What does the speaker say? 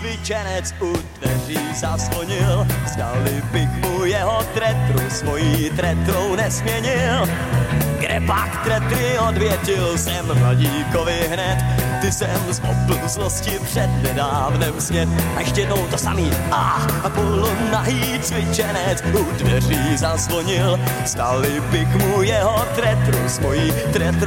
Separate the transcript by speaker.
Speaker 1: cvičenec u dveří zazvonil. Zdali bych mu jeho tretru svojí tretrou nesměnil. Kde pak tretry odvětil jsem mladíkovi hned. Ty jsem zmopl zlosti před nedávnem snět. A ještě jednou to samý. A polonahý cvičenec u dveří zazvonil. Zdali bych mu jeho tretru svojí tretrou